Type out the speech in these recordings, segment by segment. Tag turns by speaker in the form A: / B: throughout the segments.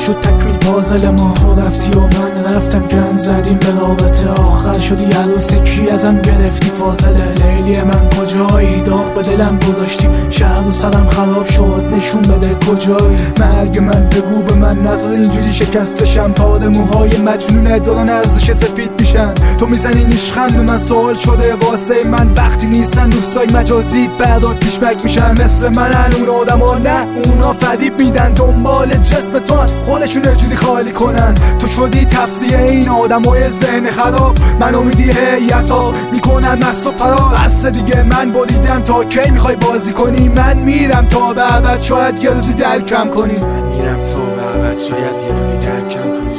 A: شد تکمیل پازل ما. تو رفتی و من رفتم، گند زدیم به رابطه، آخر شدی عروسکی ازم گرفتی فاصله. لیلی من کجایی؟ داغ به دلم گذاشتی، شهر و سرم خراب شد، نشون بده کجایی. مرگ من بگو به من، نظر اینجوری شکستشم، تار موهای مجنونه دارن ارزش سفید میشن. تو میزنی نیشخم به من، سوال شده واسه من وقتی نیستن دوستای مجازیت برات پیشمک میشن. مثل منن اون آدما؟ نه اونا فریب میدن، دنبال جسم تو خودشون جوری خالی کنن. تو شدی تفریح این آدمای ذهن خراب، من امیدی هیئتا میکنم مست و فرار. بس دیگه من بریدم، تا کی میخوای بازی کنی؟ من میرم تا به ابد، شاید یه روزی درکم کنی.
B: من میرم تا به ابد، شاید یه روزی درکم کنی.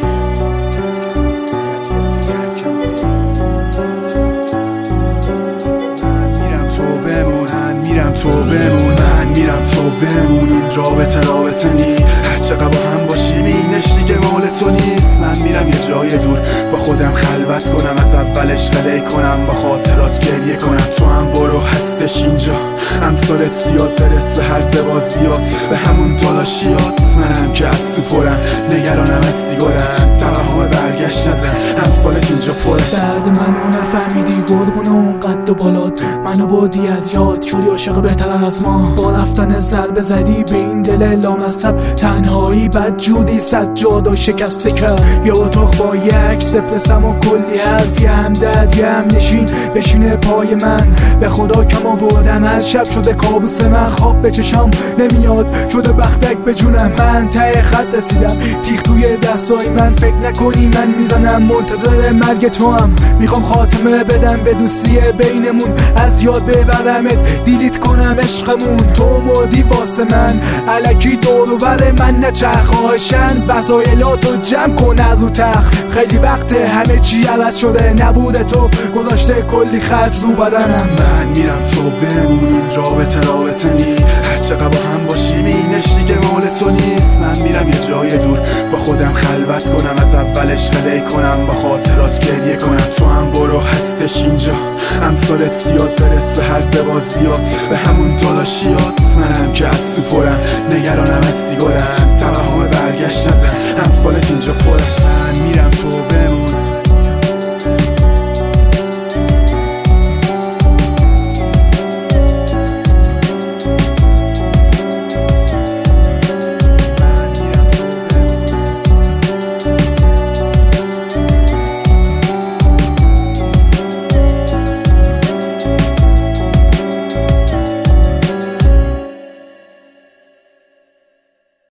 B: تو بمون، من میرم تو بمون. این رابطه نیست، هر چقدر با هم باشیم اینش دیگه مال تو نیست. من میرم یه جای دور با خودم خلوت کنم، از اولش قله کنم، با خاطرات گریه کنم. تو هم برو، هستش اینجا امثالت زیاد، برس به هر زبازیات، به همون تلاشیات. منم که از تو پرم، نگرانم از سیگارم، توهم برگشت نزن، امثالت اینجا پره.
A: بعد منو نفهمیدی قربون اون قد و بالات، منو بردی از یاد، شدی عاشق بهتر از ما. با رفتن ضربه زدی به این دل لامصب، تنهایی بد جودی سجاد و شکسته کرد. یه اتاق با یک عکس پرسم و کلی حرف، یه همدرد یه هم نشین بشینه پای من. به خدا کم آوردم از شب، شده کابوس من، خواب به چشام نمیاد، شده بختک به جونم. من ته خط رسیدم، تیغ توی دستای من، فکر نکنی من میزنم، منتظر مرگ تو هم. میخوام خاتمه بدم به دوستی بینمون، از یاد ببرمت، دیلیت کنم عشقمون. تو مردی واسه من، الکی دور و بر من نچرخ، خواهشن وسایلاتو جمع کن رو تخت. خیلی وقته همه چی عوض شده، نبوده تو گذاشته کلی خط رو بدنم.
B: من میرم تو بمون، این رابطه نیست، هر چقدر با هم باشیم اینش دیگه مال تو نیست. من میرم یه جای دور با خودم خلوت کنم، از اولش قله کنم، با خاطرات گریه کنم. تو هم برو، هستش اینجا امثالت زیاد، برس به هر زبازیات، به همون تلاشیات. منم که از تو پرم، نگرانم از سیگارم، توهم برگشت نزن، امثالت اینجا پره.